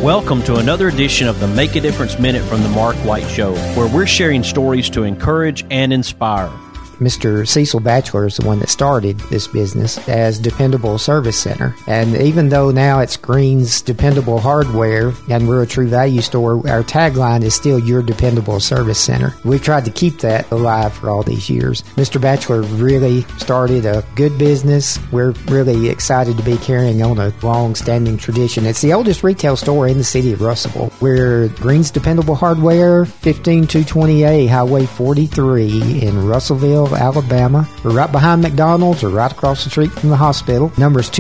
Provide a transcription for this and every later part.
Welcome to another edition of the Make a Difference Minute from the Mark White Show, where we're sharing stories to encourage and inspire. Mr. Cecil Batchelor is the one that started this business as Dependable Service Center. And even though now it's Green's Dependable Hardware and we're a True Value store, our tagline is still Your Dependable Service Center. We've tried to keep that alive for all these years. Mr. Batchelor really started a good business. We're really excited to be carrying on a long-standing tradition. It's the oldest retail store in the city of Russellville. We're Green's Dependable Hardware, 15220A Highway 43 in Russellville, Alabama. We're right behind McDonald's or right across the street from the hospital. Number is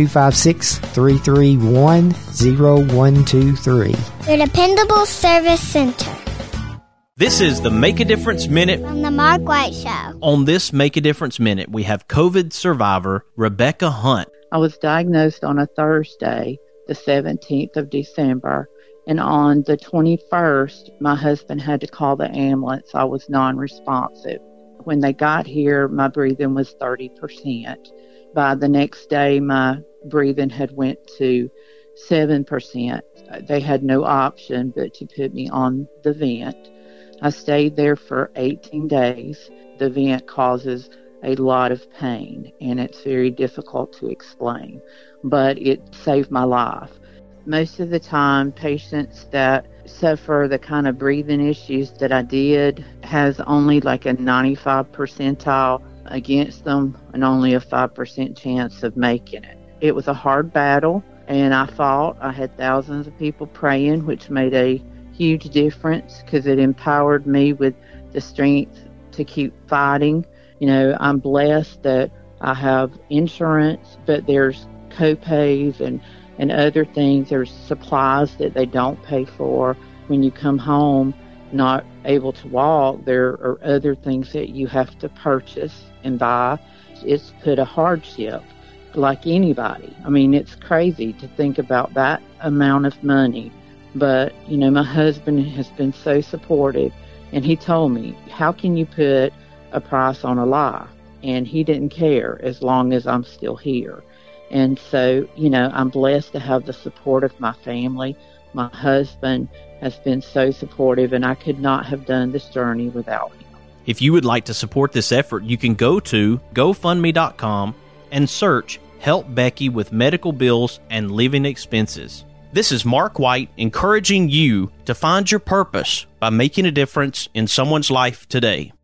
256-331-0123. Your Dependable Service Center. This is the Make a Difference Minute On the Mark White Show. On this Make a Difference Minute, we have COVID survivor Rebecca Hunt. I was diagnosed on a Thursday, the 17th of December, and on the 21st, my husband had to call the ambulance. I was non-responsive. When they got here, my breathing was 30%. By the next day, my breathing had went to 7%. They had no option but to put me on the vent. I stayed there for 18 days. The vent causes a lot of pain, and it's very difficult to explain, but it saved my life. Most of the time, patients that suffer the kind of breathing issues that I did has only like a 95 percentile against them and only a 5% chance of making it. It was a hard battle, and I fought. I had thousands of people praying, which made a huge difference because it empowered me with the strength to keep fighting. You know, I'm blessed that I have insurance, but there's co-pays and other things. There's supplies that they don't pay for. When you come home not able to walk, there are other things that you have to purchase and buy. It's put a hardship like anybody. I mean, it's crazy to think about that amount of money. But, you know, my husband has been so supportive, and he told me, how can you put a price on a lie? And he didn't care as long as I'm still here. And so, you know, I'm blessed to have the support of my family. My husband has been so supportive, and I could not have done this journey without him. If you would like to support this effort, you can go to GoFundMe.com and search Help Becky with Medical Bills and Living Expenses. This is Mark White encouraging you to find your purpose by making a difference in someone's life today.